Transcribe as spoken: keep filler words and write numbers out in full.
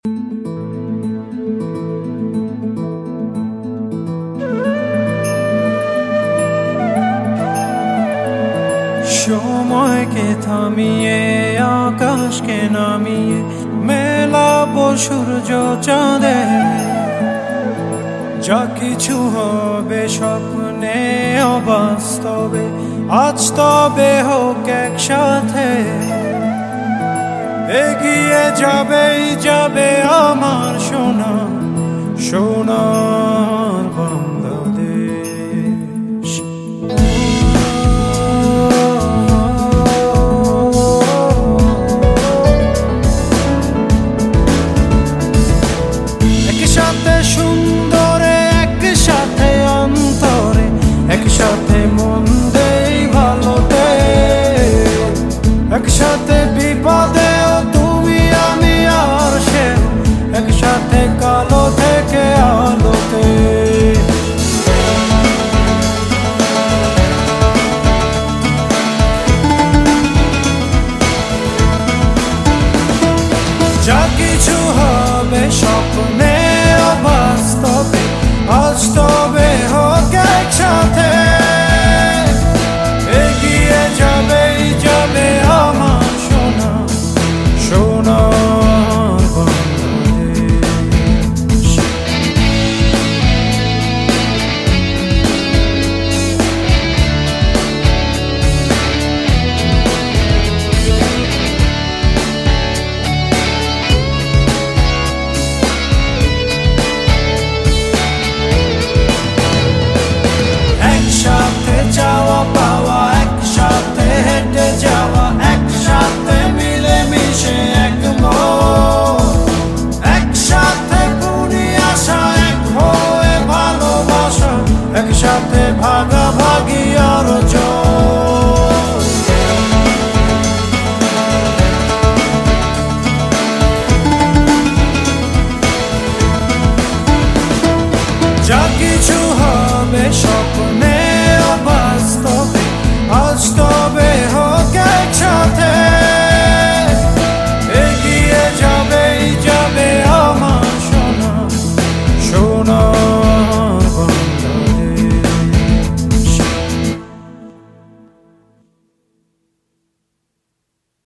সময়কে থামিয়ে আকাশকে নামিয়ে মেলাবো সূর্য চাঁদে, যা কিছু হবে স্বপ্নে অবাস্তবে আজ তবে হোক একসাথে। এগিয়ে যাবেই যাবে আমার সোনা সোনার বাংলাদেশ। একসাথে সুন্দরে, একসাথে অন্তরে, একসাথে মন্দেই ভালোতে, একসাথে বিপদে তুমি আমি আর সে, একসাথে কালো থেকে আলোতে। যা কিছু হবে স্বপ্ন